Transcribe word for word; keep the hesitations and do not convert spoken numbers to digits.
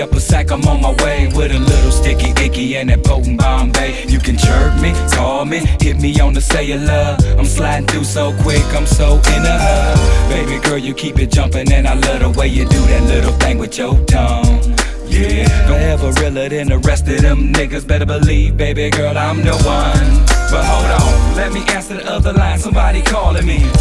up a sack, I'm on my way with a little sticky icky and that potent Bombay. You can chirp me, call me, hit me on the cellular. I'm sliding through so quick, I'm so in a hub. Baby girl, you keep it jumping and I love the way you do that little thing with your tongue. Yeah, forever realer than the rest of them niggas. Better believe, baby girl, I'm the one. But hold on, let me answer the other line, somebody calling me.